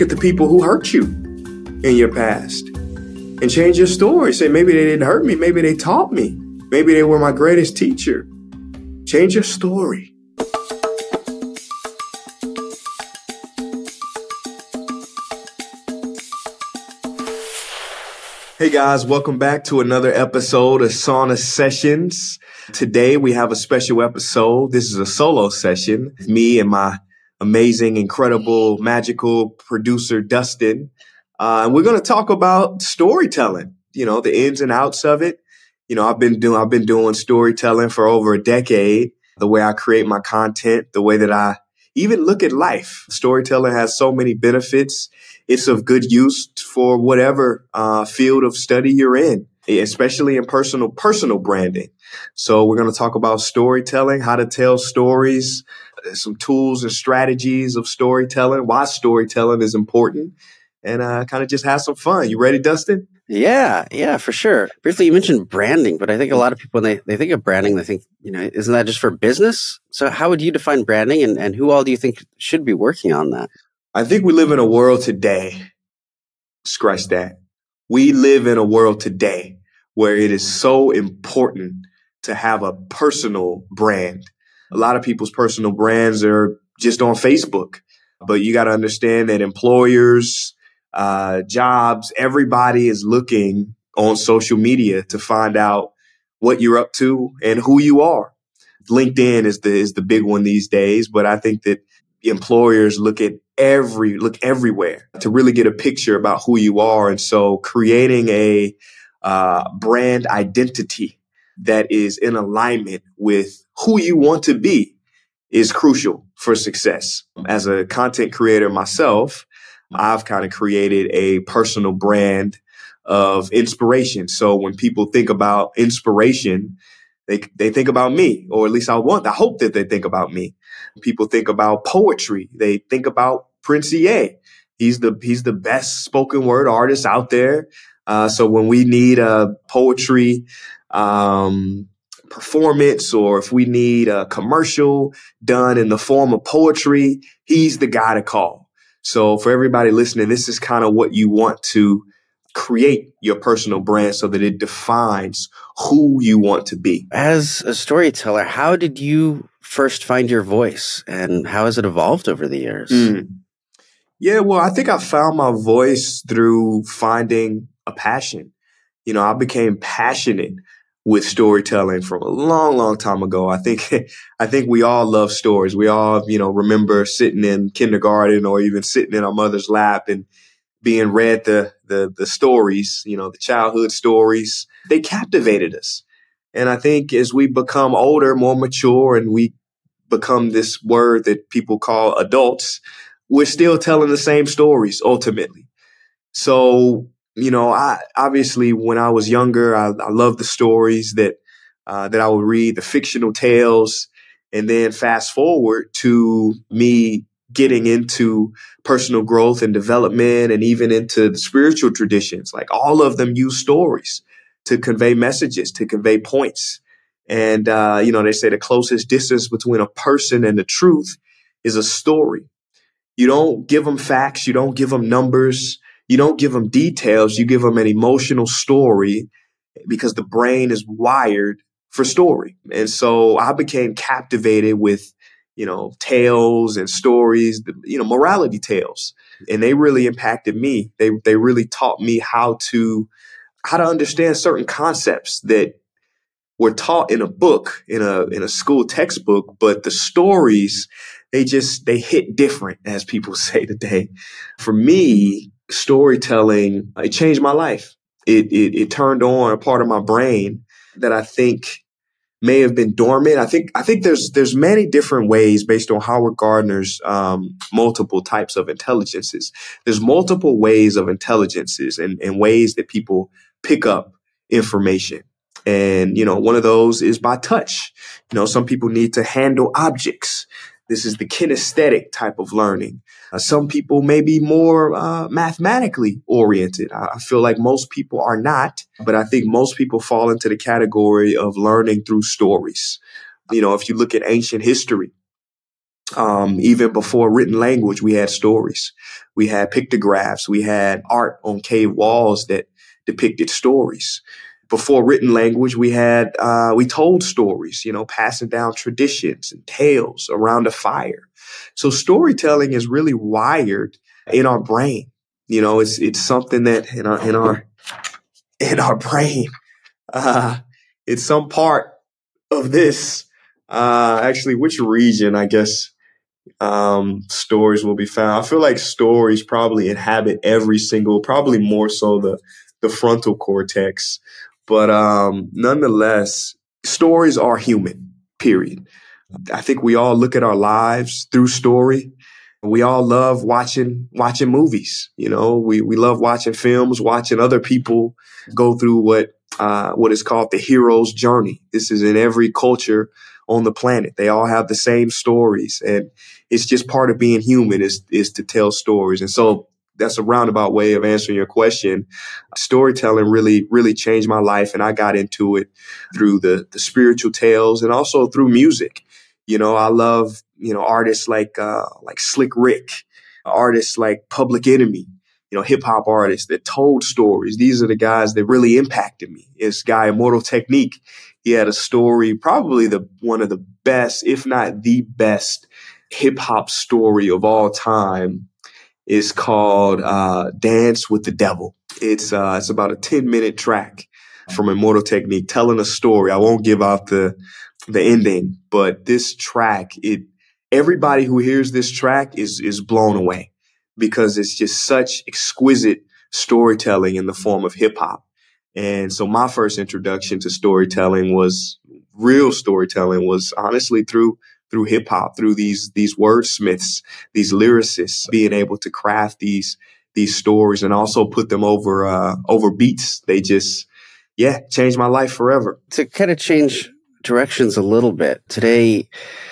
at the people who hurt you in your past and change your story. Say, maybe they didn't hurt me. Maybe they taught me. Maybe they were my greatest teacher. Change your story. Hey guys, welcome back to another episode of Sauna Sessions. Today we have a special episode. This is a solo session. Me and my amazing, incredible, magical producer, Dustin. And we're going to talk about storytelling, the ins and outs of it. I've been doing storytelling for over a decade. The way I create my content, the way that I even look at life. Storytelling has so many benefits. It's of good use for whatever field of study you're in, especially in personal branding. So we're going to talk about storytelling, how to tell stories, some tools and strategies of storytelling, why storytelling is important, and kind of just have some fun. You ready, Dustin? Yeah, for sure. Briefly, you mentioned branding, but I think a lot of people, when they think of branding, they think, isn't that just for business? So how would you define branding, and who all do you think should be working on that? I think we live in a world today. Scratch that. We live in a world today where it is so important to have a personal brand. A lot of people's personal brands are just on Facebook, but you got to understand that employers, jobs, everybody is looking on social media to find out what you're up to and who you are. LinkedIn is the big one these days, but I think that employers look everywhere to really get a picture about who you are. And so creating a brand identity that is in alignment with who you want to be is crucial for success. As a content creator myself, I've kind of created a personal brand of inspiration. So when people think about inspiration, they think about me, or at least I hope that they think about me. People think about poetry. They think about Prince E.A. He's the best spoken word artist out there. So when we need a poetry performance, or if we need a commercial done in the form of poetry, he's the guy to call. So for everybody listening, this is kind of what you want to create your personal brand so that it defines who you want to be. As a storyteller, how did you first find your voice, and how has it evolved over the years? Yeah, well, I think I found my voice through finding a passion. I became passionate with storytelling from a long, long time ago. I think we all love stories. We all, remember sitting in kindergarten or even sitting in our mother's lap and being read the stories, the childhood stories. They captivated us. And I think as we become older, more mature, and we become this word that people call adults, we're still telling the same stories ultimately. So, I obviously, when I was younger, I loved the stories that I would read, the fictional tales, and then fast forward to me getting into personal growth and development, and even into the spiritual traditions. Like, all of them use stories to convey messages, to convey points. And, they say the closest distance between a person and the truth is a story. You don't give them facts. You don't give them numbers. You don't give them details. You give them an emotional story, because the brain is wired for story. And so I became captivated with, tales and stories, morality tales. And they really impacted me. They really taught me how to understand certain concepts that were taught in a book, in a school textbook, but the stories, they hit different, as people say today. For me, storytelling, it changed my life. It turned on a part of my brain that I think may have been dormant. I think there's many different ways, based on Howard Gardner's multiple types of intelligences. There's multiple ways of intelligences and ways that people pick up information. And, one of those is by touch. Some people need to handle objects. This is the kinesthetic type of learning. Some people may be more mathematically oriented. I feel like most people are not, but I think most people fall into the category of learning through stories. If you look at ancient history, Even before written language, we had stories. We had pictographs. We had art on cave walls that depicted stories. Before written language, we told stories, passing down traditions and tales around a fire. So storytelling is really wired in our brain. It's something that in our brain, uh, it's some part of this. Actually, which region, I guess, stories will be found. I feel like stories probably inhabit probably more so the frontal cortex. But nonetheless, stories are human, period. I think we all look at our lives through story. We all love watching movies. We love watching films, watching other people go through what is called the hero's journey. This is in every culture on the planet. They all have the same stories, and it's just part of being human is to tell stories. And so that's a roundabout way of answering your question. Storytelling really, really changed my life, and I got into it through the spiritual tales and also through music. I love, artists like Slick Rick, artists like Public Enemy, hip hop artists that told stories. These are the guys that really impacted me. This guy, Immortal Technique, he had a story, probably one of the best, if not the best hip hop story of all time. Is called Dance with the Devil. It's about a 10-minute track from Immortal Technique telling a story. I won't give out the ending, but this track, everybody who hears this track is blown away because it's just such exquisite storytelling in the form of hip hop. And so my first introduction to real storytelling was honestly through hip hop, through these wordsmiths, these lyricists being able to craft these stories and also put them over beats. They just, changed my life forever. To kind of change directions a little bit, today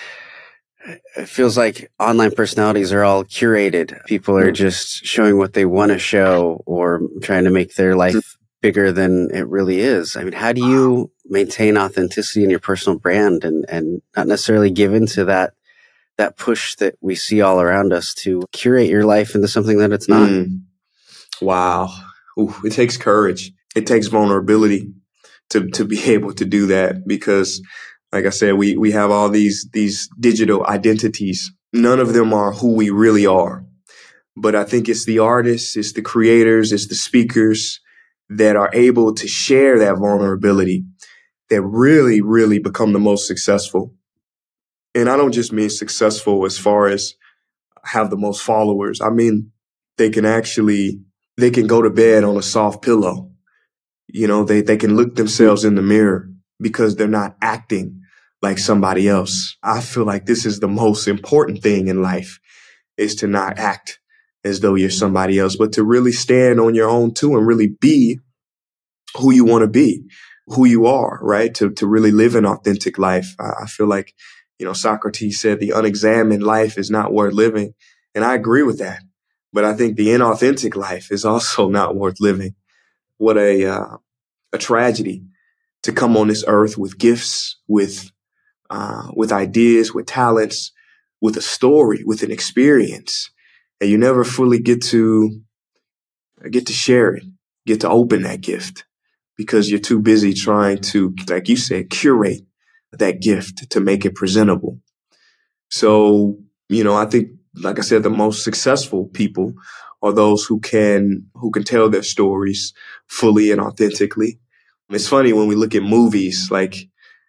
it feels like online personalities are all curated. People are just showing what they want to show or trying to make their life bigger than it really is. I mean, how do you maintain authenticity in your personal brand and not necessarily give into that push that we see all around us to curate your life into something that it's not? Wow. Ooh, it takes courage. It takes vulnerability to be able to do that because, like I said, we have all these digital identities. None of them are who we really are. But I think it's the artists, it's the creators, it's the speakers that are able to share that vulnerability that really, really become the most successful. And I don't just mean successful as far as have the most followers. I mean, they can go to bed on a soft pillow. They can look themselves in the mirror because they're not acting like somebody else. I feel like this is the most important thing in life is to not act as though you're somebody else, but to really stand on your own too and really be who you want to be, who you are, right? To really live an authentic life. I feel like, Socrates said the unexamined life is not worth living. And I agree with that. But I think the inauthentic life is also not worth living. What a tragedy to come on this earth with gifts, with ideas, with talents, with a story, with an experience, and you never fully get to share it, get to open that gift because you're too busy trying to, like you said, curate that gift to make it presentable. So, I think, like I said, the most successful people are those who can tell their stories fully and authentically. It's funny when we look at movies, like,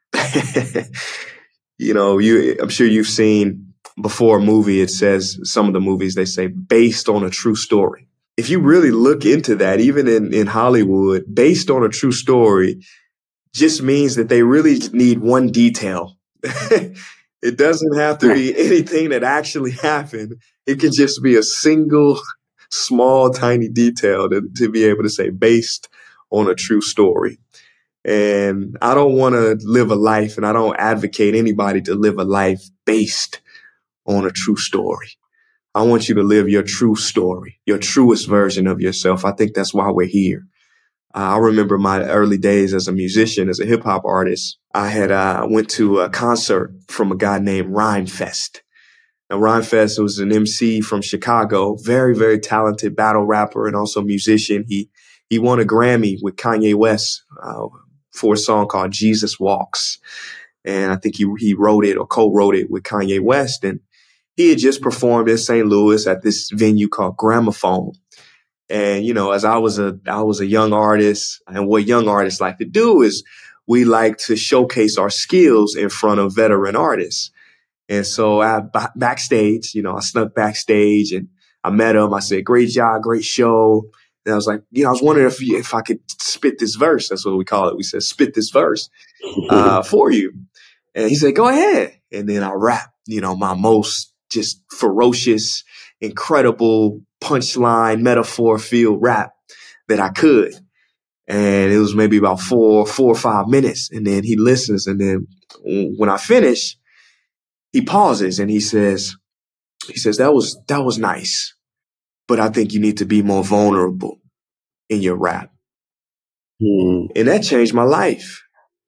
I'm sure you've seen before a movie, it says some of the movies, they say based on a true story. If you really look into that, even in Hollywood, based on a true story just means that they really need one detail. It doesn't have to be anything that actually happened. It can just be a single, small, tiny detail to be able to say based on a true story. And I don't want to live a life, and I don't advocate anybody to live a life based on a true story. I want you to live your true story, your truest version of yourself. I think that's why we're here. I remember my early days as a musician, as a hip hop artist. I had went to a concert from a guy named Rhymefest. And Rhymefest was an MC from Chicago, very, very talented battle rapper and also musician. He won a Grammy with Kanye West for a song called Jesus Walks. And I think he wrote it or co-wrote it with Kanye West. And he had just performed in St. Louis at this venue called Gramophone. And, as I was a young artist, and what young artists like to do is we like to showcase our skills in front of veteran artists. And so backstage, I snuck backstage and I met him. I said, "Great job, great show." And I was like, I was wondering if I could spit this verse. That's what we call it. We said, "Spit this verse for you." And he said, "Go ahead." And then I rap, my most just ferocious, incredible punchline, metaphor-filled rap that I could. And it was maybe about 4 or 5 minutes. And then he listens. And then when I finish, he pauses and he says, that was nice, but I think you need to be more vulnerable in your rap. And that changed my life.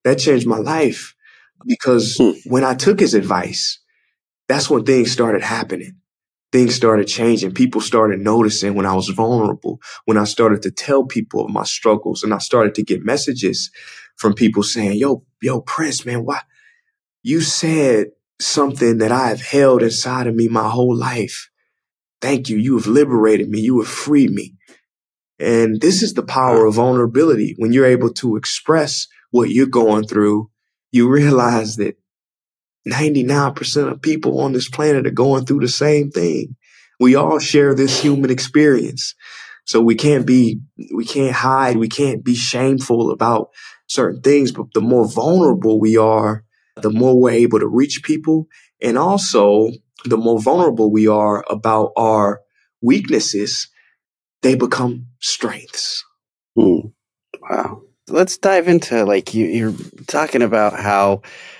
Because when I took his advice, that's when things started happening. Things started changing. People started noticing when I was vulnerable, when I started to tell people of my struggles, and I started to get messages from people saying, yo, Prince, man, why? You said something that I have held inside of me my whole life. Thank you. You have liberated me. You have freed me. And this is the power of vulnerability. When you're able to express what you're going through, you realize that 99% of people on this planet are going through the same thing. We all share this human experience. So we can't hide. We can't be shameful about certain things. But the more vulnerable we are, the more we're able to reach people. And also, the more vulnerable we are about our weaknesses, they become strengths. Wow. Let's dive into, you're talking about how,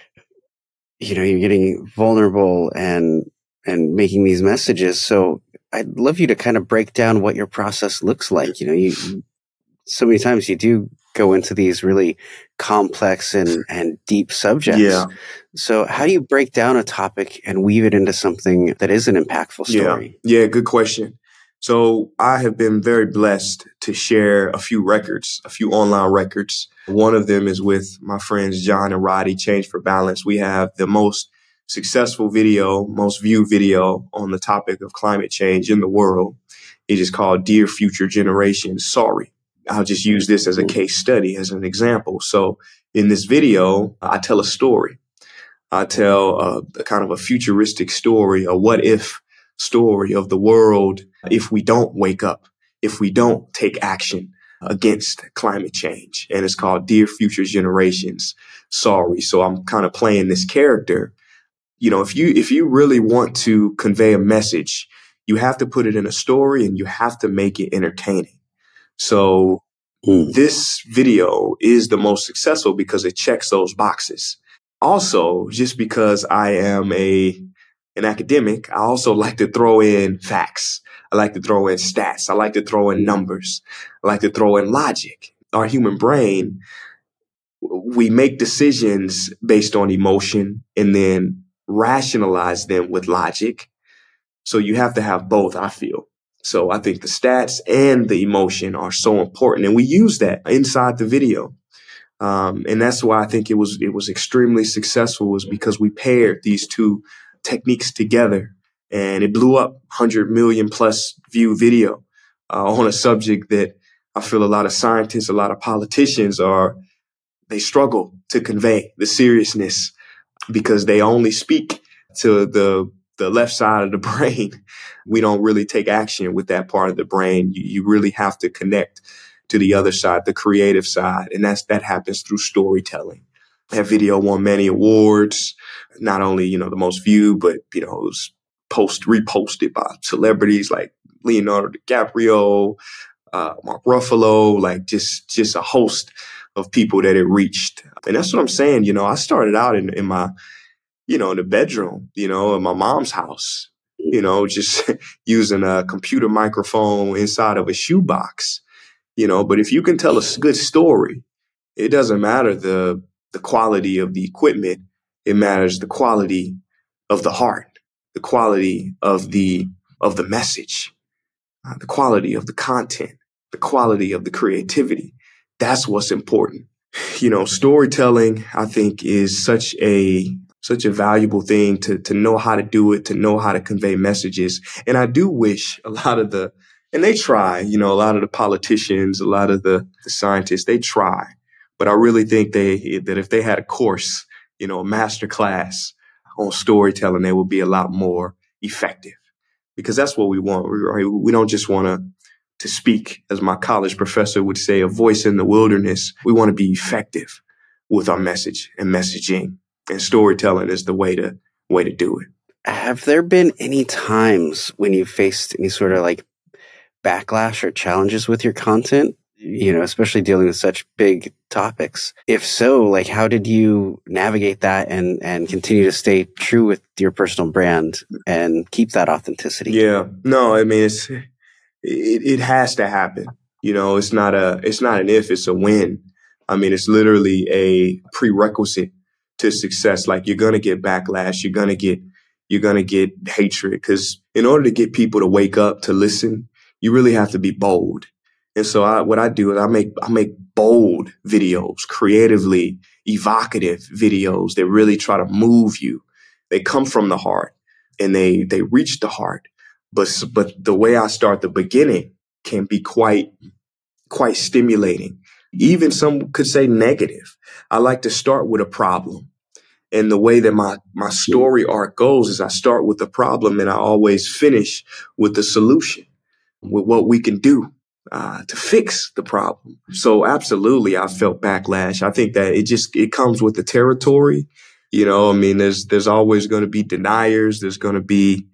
you're getting vulnerable and making these messages. So I'd love you to kind of break down what your process looks like. You so many times you do go into these really complex and deep subjects. Yeah. So how do you break down a topic and weave it into something that is an impactful story? Yeah, good question. So I have been very blessed to share a few online records. One of them is with my friends John and Roddy, Change for Balance. We have the most successful video, most viewed video on the topic of climate change in the world. It is called Dear Future Generation, Sorry. I'll just use this as a case study, as an example. So in this video, I tell a story. I tell a kind of a futuristic story, a what if story of the world if we don't wake up, if we don't take action against climate change. And it's called Dear Future Generations, Sorry. So I'm kind of playing this character. If you really want to convey a message, you have to put it in a story and you have to make it entertaining. So this video is the most successful because it checks those boxes. Also, just because I am an academic, I also like to throw in facts. I like to throw in stats. I like to throw in numbers. I like to throw in logic. Our human brain, we make decisions based on emotion and then rationalize them with logic. So you have to have both, I feel. So I think the stats and the emotion are so important. And we use that inside the video. And that's why I think it was extremely successful, was because we paired these two techniques together, and it blew up. 100 million plus view video on a subject that I feel a lot of scientists, a lot of politicians they struggle to convey the seriousness because they only speak to the left side of the brain. We don't really take action with that part of the brain. You really have to connect to the other side, the creative side. And that happens through storytelling. That video won many awards, not only, the most viewed, but, it was reposted by celebrities like Leonardo DiCaprio, Mark Ruffalo, like just a host of people that it reached. And that's what I'm saying. I started out in my, in the bedroom, in my mom's house, just using a computer microphone inside of a shoebox. But if you can tell a good story, it doesn't matter the quality of the equipment. It matters the quality of the heart. the quality of the message, the quality of the content, the quality of the creativity. That's what's important. Storytelling, I think, is such a valuable thing to know how to do it, to know how to convey messages. And I do wish and they try, a lot of the politicians, a lot of the scientists, they try. But I really think that if they had a course, a master class on storytelling, they would be a lot more effective, because that's what we want. Right? We don't just want to speak, as my college professor would say, a voice in the wilderness. We want to be effective with our message and messaging, and storytelling is the way to do it. Have there been any times when you faced any sort of like backlash or challenges with your content, especially dealing with such big topics? If so, like, how did you navigate that and continue to stay true with your personal brand and keep that authenticity? Yeah, no, I mean, it has to happen. It's not an if, it's a when. I mean, it's literally a prerequisite to success. Like, you're going to get backlash. You're going to get hatred, because in order to get people to wake up, to listen, you really have to be bold. And so what I do is I make bold videos, creatively evocative videos that really try to move you. They come from the heart and they reach the heart. But the way I start the beginning can be quite stimulating. Even some could say negative. I like to start with a problem. And the way that my story arc goes is I start with the problem and I always finish with the solution, with what we can do to fix the problem. So absolutely, I felt backlash. I think that it comes with the territory. I mean, there's always going to be deniers. There's going to be,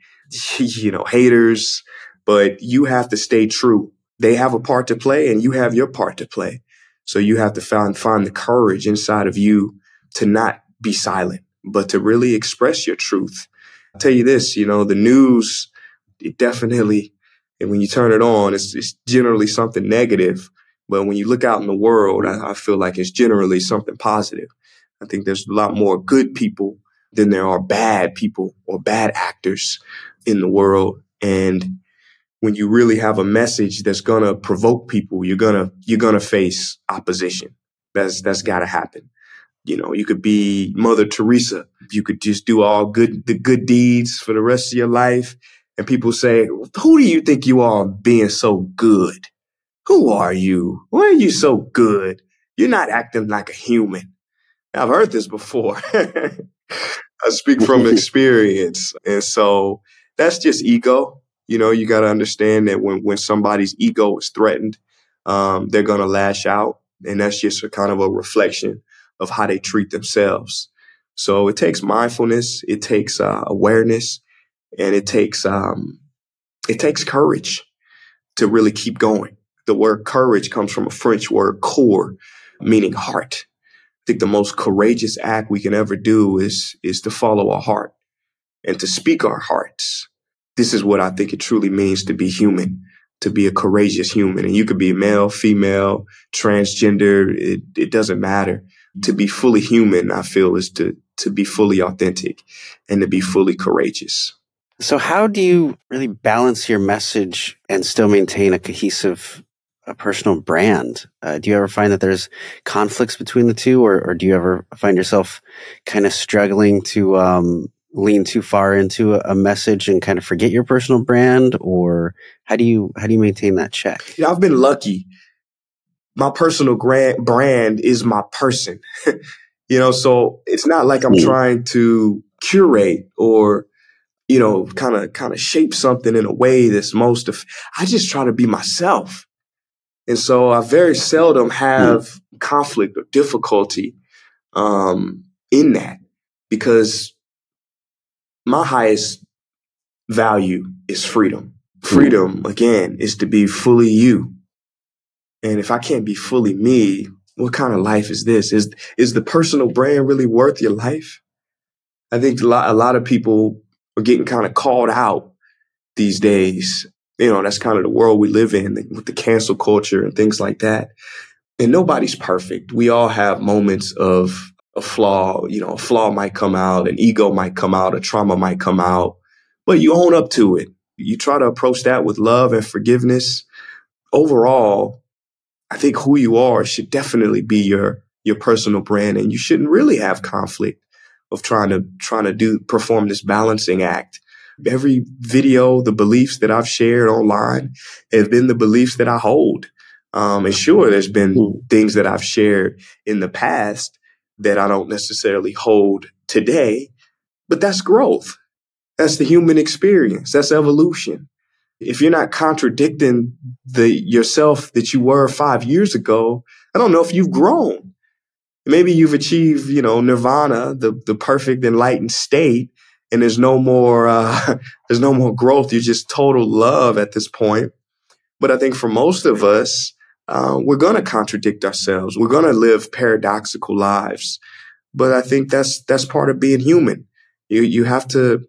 haters, but you have to stay true. They have a part to play and you have your part to play. So you have to find the courage inside of you to not be silent, but to really express your truth. I'll tell you this, the news, it definitely, and when you turn it on, it's generally something negative. But when you look out in the world, I feel like it's generally something positive. I think there's a lot more good people than there are bad people or bad actors in the world. And when you really have a message that's going to provoke people, you're going to face opposition. That's got to happen. You could be Mother Teresa. You could just do the good deeds for the rest of your life. And people say, who do you think you are being so good? Who are you? Why are you so good? You're not acting like a human. I've heard this before. I speak from experience. And so that's just ego. You got to understand that when somebody's ego is threatened, they're going to lash out. And that's just a kind of a reflection of how they treat themselves. So it takes mindfulness, it takes awareness, and it takes courage to really keep going. The word courage comes from a French word "coeur," meaning heart. I think the most courageous act we can ever do is to follow our heart and to speak our hearts. This is what I think it truly means to be human, to be a courageous human. And you could be male, female, transgender. It doesn't matter. To be fully human, I feel, is to be fully authentic and to be fully courageous. So how do you really balance your message and still maintain a cohesive personal brand? Do you ever find that there's conflicts between the two, or do you ever find yourself kind of struggling to lean too far into a message and kind of forget your personal brand? Or how do you maintain that check? Yeah, I've been lucky. My personal brand is my person. So it's not like I'm trying to curate or, kind of shape something in a way that's I just try to be myself. And so I very seldom have conflict or difficulty in that, because my highest value is freedom. Freedom, again, is to be fully you. And if I can't be fully me, what kind of life is this? Is the personal brand really worth your life? I think a lot of people are getting kind of called out these days. That's kind of the world we live in with the cancel culture and things like that. And nobody's perfect. We all have moments of a flaw. A flaw might come out, an ego might come out, a trauma might come out. but you own up to it. You try to approach that with love and forgiveness. Overall, I think who you are should definitely be your personal brand, and you shouldn't really have conflict of trying to perform this balancing act. Every video, the beliefs that I've shared online have been the beliefs that I hold. And sure, there's been things that I've shared in the past that I don't necessarily hold today, but that's growth. That's the human experience. That's evolution. If you're not contradicting yourself that you were 5 years ago, I don't know if you've grown. Maybe you've achieved, nirvana, the perfect enlightened state, and there's no more there's no more growth. You're just total love at this point. But I think for most of us, we're going to contradict ourselves. We're going to live paradoxical lives. But I think that's part of being human. You have to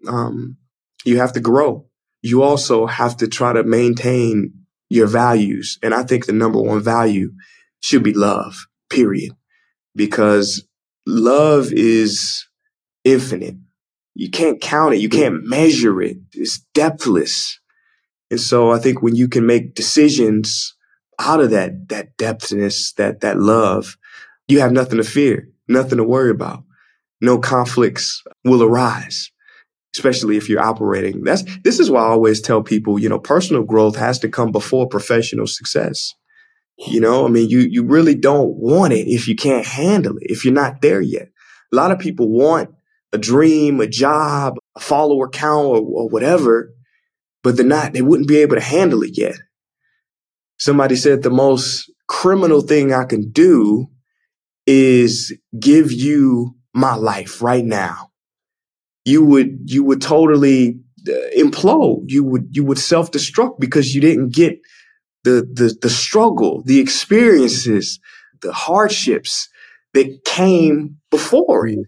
grow. You also have to try to maintain your values. And I think the number one value should be love, period. Because love is infinite. You can't count it. You can't measure it. It's depthless. And so I think when you can make decisions out of that depthness, that love, you have nothing to fear, nothing to worry about. No conflicts will arise, especially if you're operating. This is why I always tell people, personal growth has to come before professional success. You really don't want it if you can't handle it, if you're not there yet. A lot of people want a dream, a job, a follower count or whatever, but they wouldn't be able to handle it yet. Somebody said the most criminal thing I can do is give you my life right now. You would totally implode. You would self-destruct because you didn't get the struggle, the experiences, the hardships that came before it.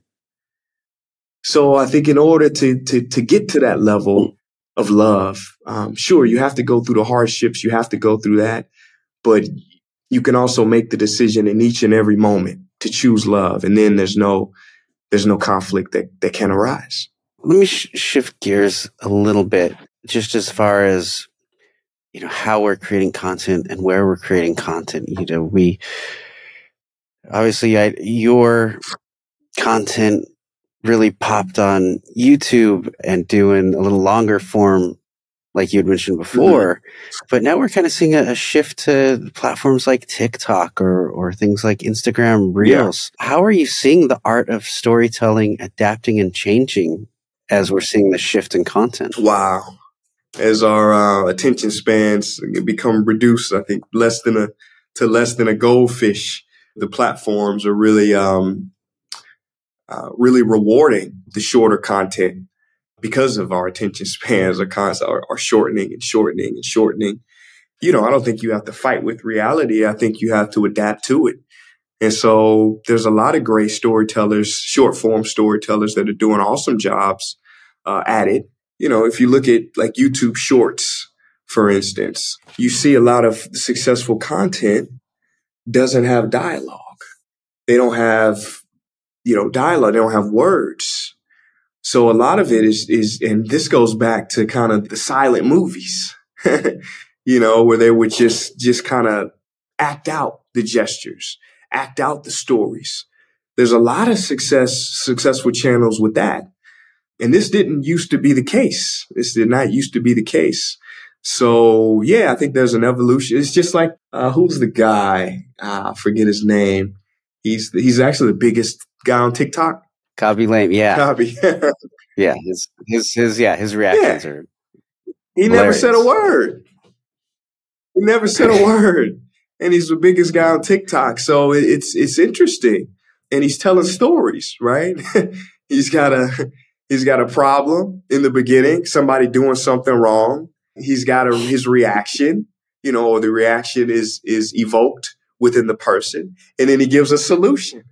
So I think in order to get to that level of love, sure, you have to go through the hardships. You have to go through that, but you can also make the decision in each and every moment to choose love, and then there's no conflict that can arise. Let me shift gears a little bit, just as far as how we're creating content and where we're creating content. We obviously your content really popped on YouTube and doing a little longer form, like you had mentioned before. Mm-hmm. But now we're kind of seeing a shift to platforms like TikTok or things like Instagram Reels. Yeah. How are you seeing the art of storytelling adapting and changing as we're seeing the shift in content? Wow. As our attention spans become reduced, I think less than a goldfish, the platforms are really rewarding the shorter content because of our attention spans are shortening and shortening and shortening. I don't think you have to fight with reality. I think you have to adapt to it. And so there's a lot of great storytellers, short form storytellers that are doing awesome jobs at it. If you look at like YouTube Shorts, for instance, you see a lot of successful content doesn't have dialogue. They don't have, dialogue. They don't have words. So a lot of it is, and this goes back to kind of the silent movies, where they would just kind of act out the gestures, act out the stories. There's a lot of successful channels with that. And this didn't used to be the case. This did not used to be the case. So, yeah, I think there's an evolution. It's just like, who's the guy? I forget his name. He's actually the biggest guy on TikTok. Khaby Lame, yeah. Khaby. Yeah, his reactions are He hilarious. Never said a word. He never said a word. And he's the biggest guy on TikTok. So it's interesting. And he's telling stories, right? He's got a problem in the beginning, somebody doing something wrong. He's got his reaction, or the reaction is evoked within the person. And then he gives a solution.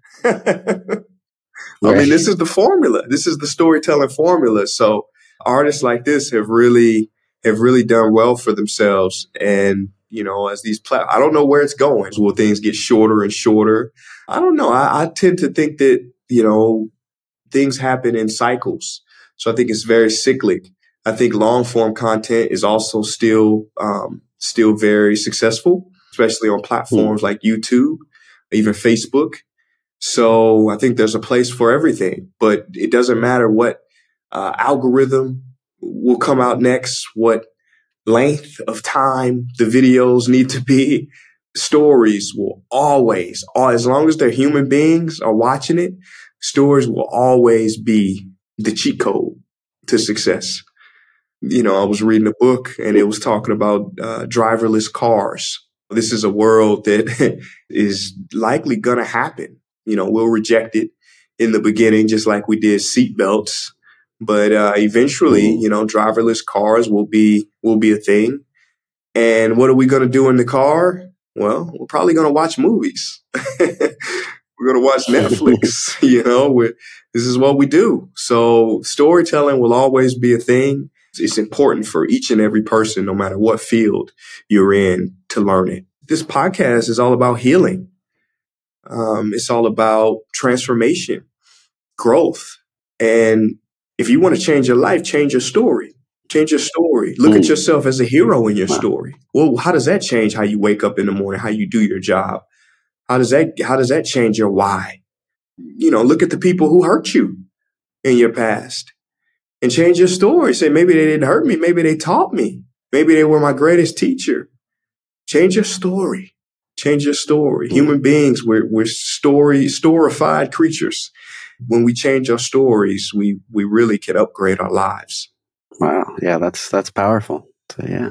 I mean, this is the formula. This is the storytelling formula. So artists like this have really done well for themselves. And, as these I don't know where it's going. Will things get shorter and shorter? I don't know. I tend to think that, things happen in cycles. So I think it's very cyclic. I think long form content is also still very successful, especially on platforms like YouTube, even Facebook. So I think there's a place for everything, but it doesn't matter what algorithm will come out next, what length of time the videos need to be. Stories will always, as long as they're human beings are watching it, stories will always be the cheat code to success. I was reading a book and it was talking about driverless cars. This is a world that is likely going to happen. We'll reject it in the beginning, just like we did seatbelts. But eventually, driverless cars will be a thing. And what are we going to do in the car? Well, we're probably going to watch movies. We're going to watch Netflix. This is what we do. So storytelling will always be a thing. It's important for each and every person, no matter what field you're in, to learn it. This podcast is all about healing. It's all about transformation, growth. And if you want to change your life, change your story. Change your story. Look at yourself as a hero in your story. Well, how does that change how you wake up in the morning, how you do your job? How does that change your why? Look at the people who hurt you in your past and change your story. Say, maybe they didn't hurt me. Maybe they taught me. Maybe they were my greatest teacher. Change your story. Change your story. Human beings, we're storified creatures. When we change our stories, we really can upgrade our lives. Wow. Yeah, that's powerful. So yeah.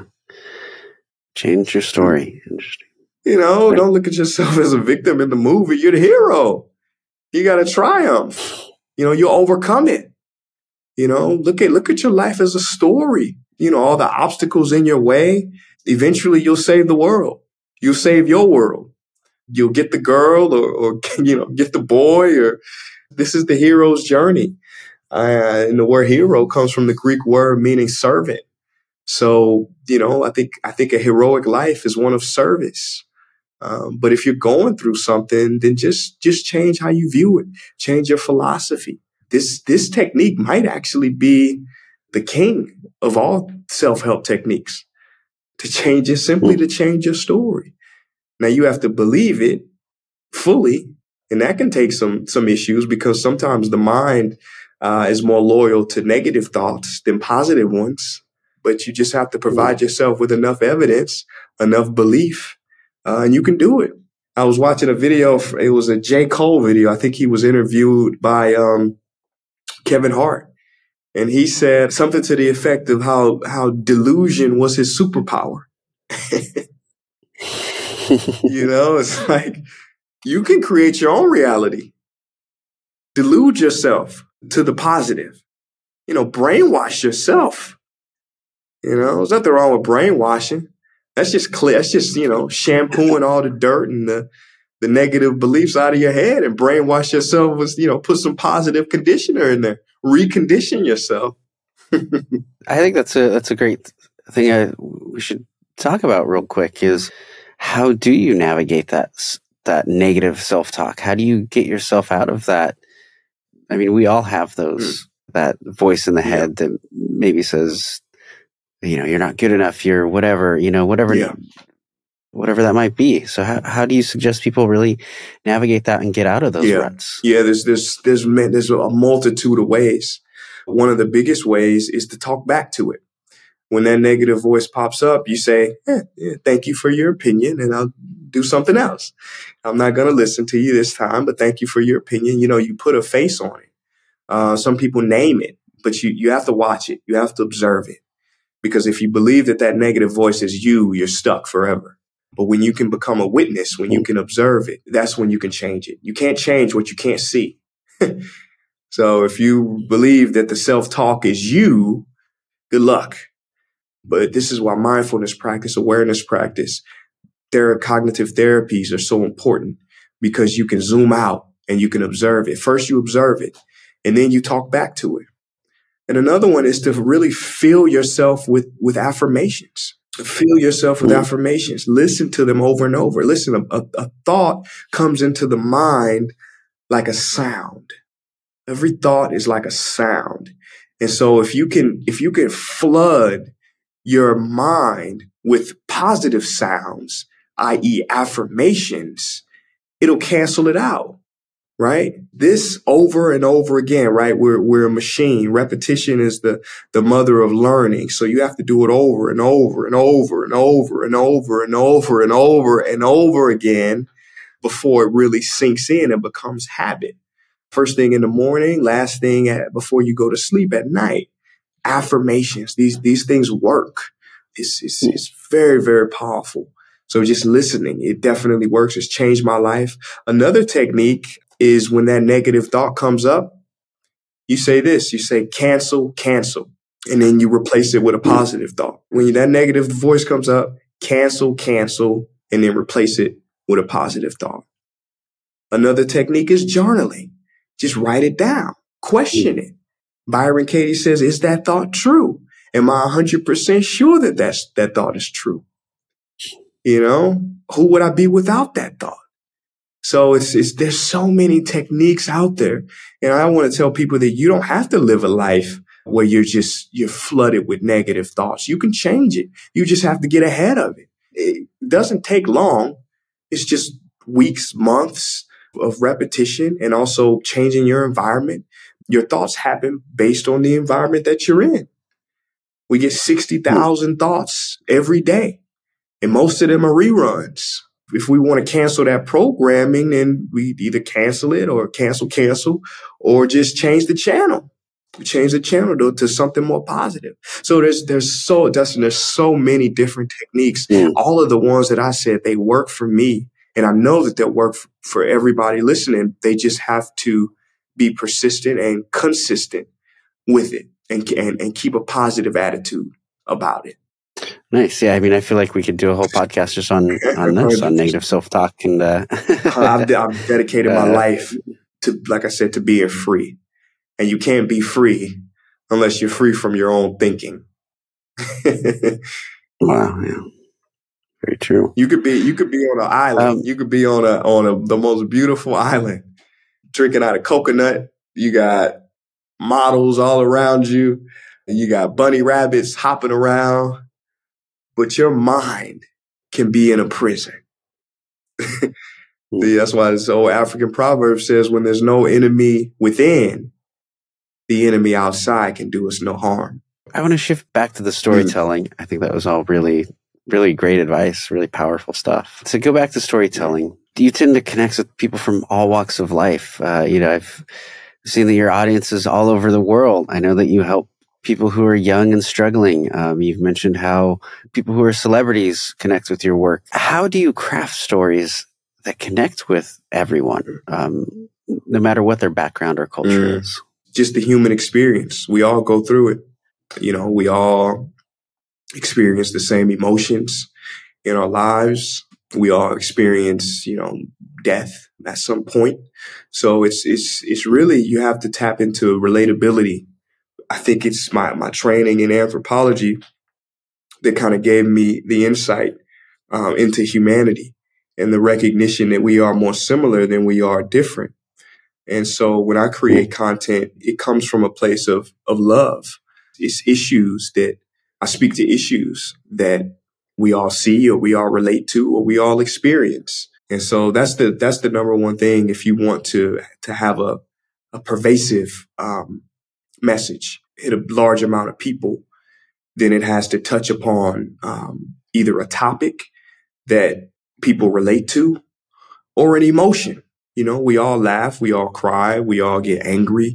Change your story. Interesting. Don't look at yourself as a victim in the movie. You're the hero. You got to triumph. You'll overcome it. Look at your life as a story. All the obstacles in your way. Eventually, you'll save the world. You'll save your world. You'll get the girl or get the boy. Or this is the hero's journey. And the word hero comes from the Greek word meaning servant. So, I think a heroic life is one of service. But if you're going through something, then just change how you view it. Change your philosophy. This technique might actually be the king of all self-help techniques. Simply to change your story. Now you have to believe it fully, and that can take some issues because sometimes the mind is more loyal to negative thoughts than positive ones. But you just have to provide yourself with enough evidence, enough belief, and you can do it. I was watching a video. It was a J. Cole video. I think he was interviewed by Kevin Hart. And he said something to the effect of how delusion was his superpower. It's like you can create your own reality. Delude yourself to the positive. Brainwash yourself. There's nothing wrong with brainwashing. That's just clear. That's just, shampooing all the dirt and the negative beliefs out of your head and brainwash yourself with, put some positive conditioner in there. Recondition yourself. I think that's a great thing we should talk about real quick is how do you navigate that negative self-talk? How do you get yourself out of that? I mean, we all have that voice in the head that maybe says, you're not good enough, you're whatever, whatever that might be. So how do you suggest people really navigate that and get out of those ruts? Yeah, there's a multitude of ways. One of the biggest ways is to talk back to it. When that negative voice pops up, you say, thank you for your opinion, and I'll do something else. I'm not going to listen to you this time, but thank you for your opinion. You put a face on it. Some people name it, but you have to watch it. You have to observe it. Because if you believe that negative voice is you're stuck forever. But when you can become a witness, when you can observe it, that's when you can change it. You can't change what you can't see. So if you believe that the self-talk is you, good luck. But this is why mindfulness practice, awareness practice, cognitive therapies are so important because you can zoom out and you can observe it. First, you observe it and then you talk back to it. And another one is to really fill yourself with affirmations. Fill yourself with affirmations. Listen to them over and over. Listen, a thought comes into the mind like a sound. Every thought is like a sound. And so if you can flood your mind with positive sounds, i.e. affirmations, it'll cancel it out, right? This over and over again, right? We're a machine. Repetition is the mother of learning. So you have to do it over and over and over and over and over and over and over and over again before it really sinks in and becomes habit. First thing in the morning, last thing before you go to sleep at night. Affirmations. These things work. It's very, very powerful. So just listening, it definitely works. It's changed my life. Another technique is when that negative thought comes up, you say this, you say cancel, cancel, and then you replace it with a positive thought. When that negative voice comes up, cancel, cancel, and then replace it with a positive thought. Another technique is journaling. Just write it down, question it. Byron Katie says, is that thought true? Am I 100% sure that thought is true? You know, who would I be without that thought? So there's so many techniques out there. And I want to tell people that you don't have to live a life where you're flooded with negative thoughts. You can change it. You just have to get ahead of it. It doesn't take long. It's just weeks, months of repetition and also changing your environment. Your thoughts happen based on the environment that you're in. We get 60,000 thoughts every day, and most of them are reruns. If we want to cancel that programming, then we either cancel it or cancel, or just change the channel. Change the channel to something more positive. So there's so many different techniques. All of the ones that I said, they work for me, and I know that they'll work for everybody listening. They just have to be persistent and consistent with it, and keep a positive attitude about it. Nice. Yeah. I mean, I feel like we could do a whole podcast just on this, on negative self-talk. And I've dedicated my life to, like I said, to being free. And you can't be free unless you're free from your own thinking. Wow. Yeah. Very true. You could be on an island. You could be on the most beautiful island, drinking out of coconut. You got models all around you. And you got bunny rabbits hopping around. But your mind can be in a prison. That's why this old African proverb says, when there's no enemy within, the enemy outside can do us no harm. I want to shift back to the storytelling. I think that was all really, really great advice, really powerful stuff. To go back to storytelling, do you tend to connect with people from all walks of life? I've seen that your audience is all over the world. I know that you help people who are young and struggling. You've mentioned how people who are celebrities connect with your work. How do you craft stories that connect with everyone, no matter what their background or culture is? Just the human experience. We all go through it. We all experience the same emotions in our lives. We all experience, death at some point. So it's really, you have to tap into relatability. I think it's my training in anthropology that kind of gave me the insight into humanity and the recognition that we are more similar than we are different. And so when I create content, it comes from a place of love. It's issues that I speak to, issues that we all see or we all relate to or we all experience. And so that's the number one thing. If you want to have a pervasive message, hit a large amount of people, then it has to touch upon either a topic that people relate to or an emotion. We all laugh, we all cry, we all get angry.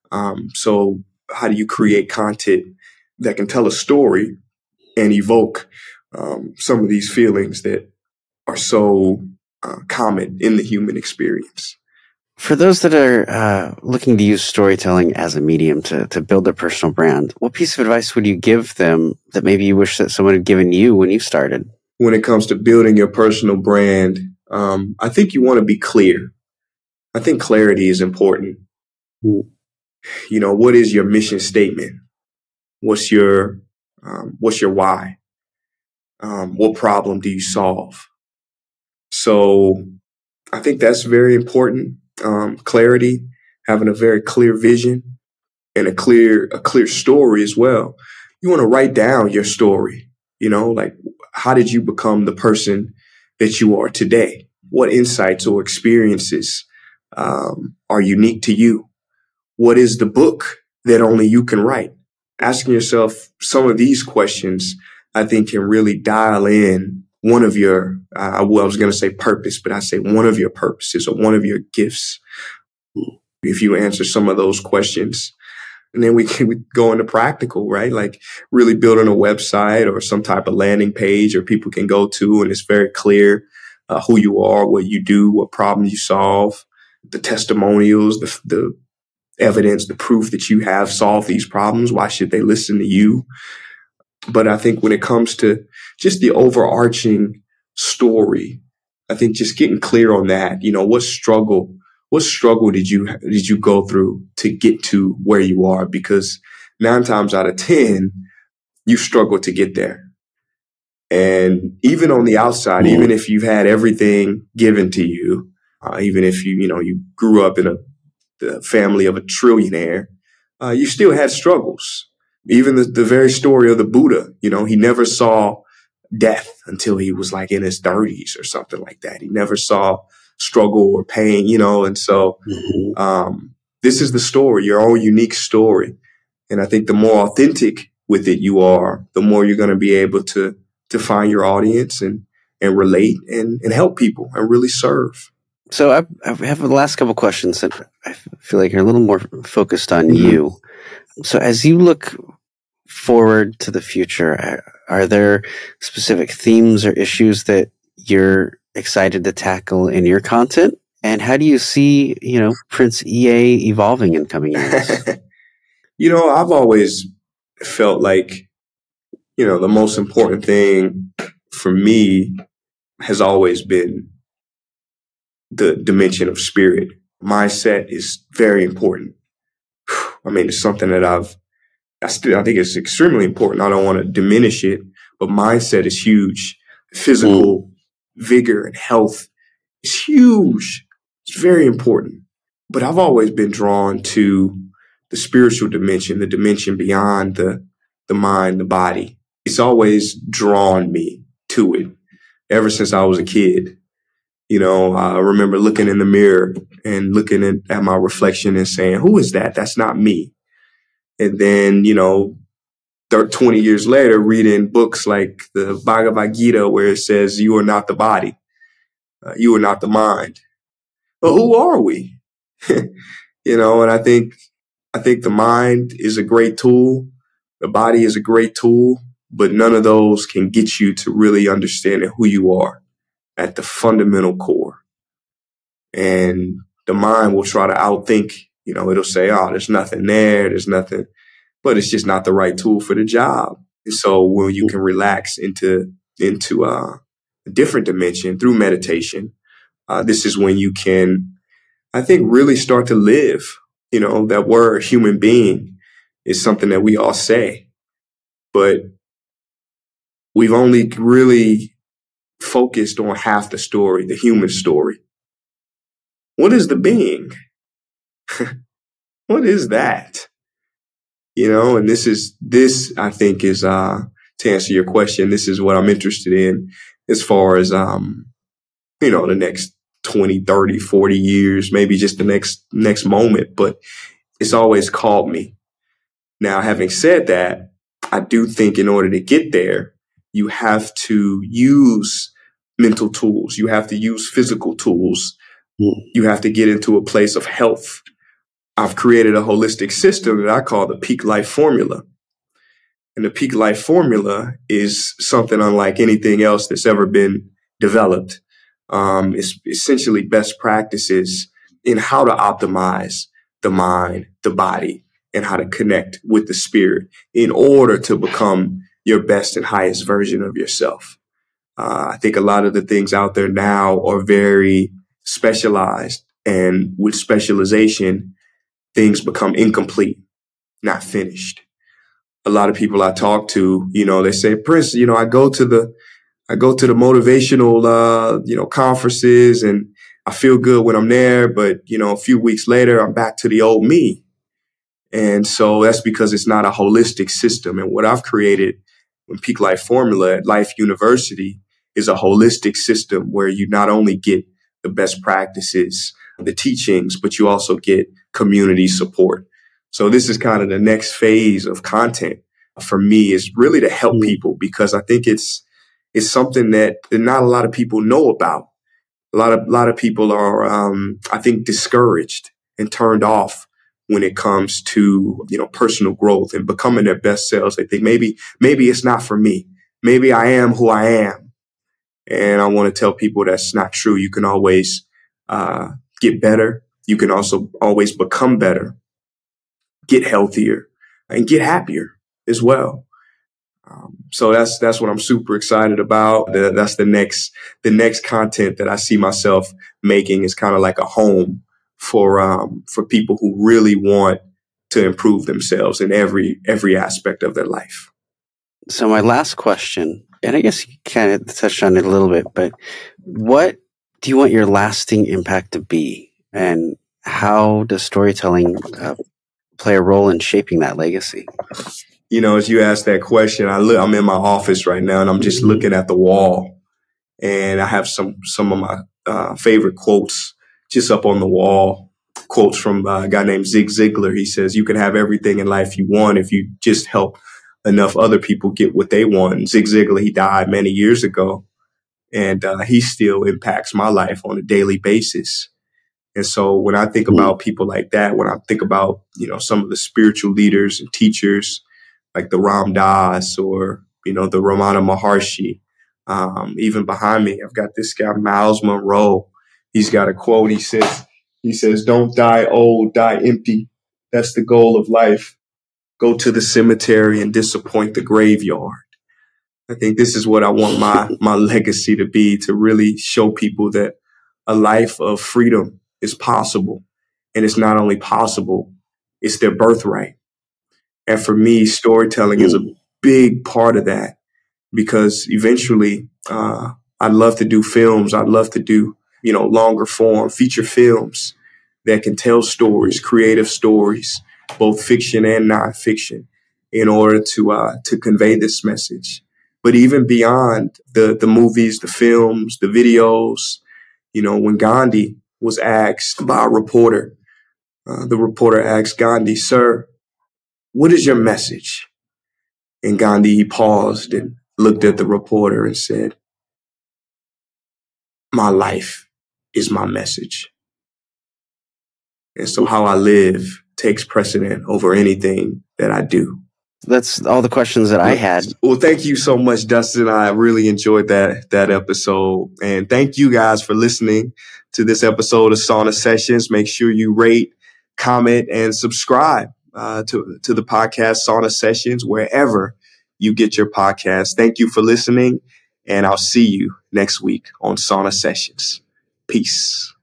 So how do you create content that can tell a story and evoke some of these feelings that are so common in the human experience? For those that are looking to use storytelling as a medium to build their personal brand, what piece of advice would you give them that maybe you wish that someone had given you when you started? When it comes to building your personal brand, I think you want to be clear. I think clarity is important. What is your mission statement? What's your why? What problem do you solve? So I think that's very important. Clarity, having a very clear vision, and a clear story as well. You want to write down your story, like how did you become the person that you are today? What insights or experiences are unique to you? What is the book that only you can write? Asking yourself some of these questions, I think, can really dial in one of your, I was going to say purpose, but I say one of your purposes or one of your gifts. If you answer some of those questions, and then we go into practical, right? Like really building a website or some type of landing page or people can go to, and it's very clear who you are, what you do, what problems you solve, the testimonials, the evidence, the proof that you have solved these problems. Why should they listen to you? But I think when it comes to just the overarching story, I think just getting clear on that, what struggle did you go through to get to where you are? Because 9 times out of 10, you struggle to get there. And even on the outside, even if you've had everything given to you, even if you grew up in the family of a trillionaire, you still had struggles. Even the very story of the Buddha, he never saw death until he was like in his 30s or something like that. He never saw struggle or pain, and so this is the story, your own unique story. And I think the more authentic with it you are, the more you're going to be able to find your audience and relate and help people and really serve. So I have the last couple questions that I feel like are a little more focused on you. So as you look forward to the future, are there specific themes or issues that you're excited to tackle in your content? And how do you see, Prince EA evolving in coming years? I've always felt like, the most important thing for me has always been the dimension of spirit. Mindset is very important. I mean, it's something that I think it's extremely important. I don't want to diminish it, but mindset is huge. Physical vigor and health is huge. It's very important. But I've always been drawn to the spiritual dimension, the dimension beyond the mind, the body. It's always drawn me to it ever since I was a kid. I remember looking in the mirror and looking at my reflection and saying, who is that? That's not me. And then, 20 years later, reading books like the Bhagavad Gita, where it says, you are not the body. You are not the mind. But who are we? And I think the mind is a great tool. The body is a great tool, but none of those can get you to really understanding who you are at the fundamental core. And the mind will try to outthink, it'll say, oh, there's nothing there. There's nothing, but it's just not the right tool for the job. And so when you can relax into a different dimension through meditation, this is when you can, I think, really start to live. That word human being is something that we all say, but we've only really focused on half the story, the human story. What is the being? What is that? And this I think is, to answer your question, this is what I'm interested in as far as, the next 20, 30, 40 years, maybe just the next moment, but it's always called me. Now, having said that, I do think in order to get there, you have to use mental tools. You have to use physical tools. You have to get into a place of health. I've created a holistic system that I call the Peak Life Formula. And the Peak Life Formula is something unlike anything else that's ever been developed. It's essentially best practices in how to optimize the mind, the body, and how to connect with the spirit in order to become your best and highest version of yourself. I think a lot of the things out there now are very specialized, and with specialization, things become incomplete, not finished. A lot of people I talk to, they say, Prince, I go to the motivational, conferences, and I feel good when I'm there. But, a few weeks later, I'm back to the old me. And so that's because it's not a holistic system. And what I've created with Peak Life Formula at Life University is a holistic system where you not only get the best practices, the teachings, but you also get community support. So this is kind of the next phase of content for me, is really to help people, because I think it's something that not a lot of people know about. A lot of people are, I think, discouraged and turned off when it comes to, personal growth and becoming their best selves. They think maybe it's not for me. Maybe I am who I am. And I want to tell people that's not true. You can always get better. You can also always become better, get healthier, and get happier as well. So that's what I'm super excited about. That's the next content that I see myself making, is kind of like a home for people who really want to improve themselves in every aspect of their life. So my last question, and I guess you kind of touched on it a little bit, but what do you want your lasting impact to be, and how does storytelling play a role in shaping that legacy? As you ask that question, I'm in my office right now, and I'm just looking at the wall, and I have some of my favorite quotes just up on the wall. Quotes from a guy named Zig Ziglar. He says, "You can have everything in life you want if you just help enough other people get what they want." And Zig Ziglar, he died many years ago, and he still impacts my life on a daily basis. And so when I think about people like that, when I think about, some of the spiritual leaders and teachers like the Ram Dass or, the Ramana Maharshi, even behind me, I've got this guy, Miles Monroe. He's got a quote. He says, "Don't die old, die empty. That's the goal of life. Go to the cemetery and disappoint the graveyard." I think this is what I want my legacy to be, to really show people that a life of freedom is possible. And it's not only possible, it's their birthright. And for me, storytelling is a big part of that, because eventually I'd love to do films. I'd love to do, longer form feature films that can tell stories, creative stories, both fiction and nonfiction, in order to convey this message. But even beyond the movies, the films, the videos, when Gandhi was asked by a reporter, the reporter asked Gandhi, "Sir, what is your message?" And Gandhi, he paused and looked at the reporter and said, "My life is my message." And so how I live takes precedent over anything that I do. That's all the questions that I had. Well, thank you so much, Dustin. I really enjoyed that episode. And thank you guys for listening to this episode of Sauna Sessions. Make sure you rate, comment, and subscribe to the podcast Sauna Sessions wherever you get your podcast. Thank you for listening, and I'll see you next week on Sauna Sessions. Peace.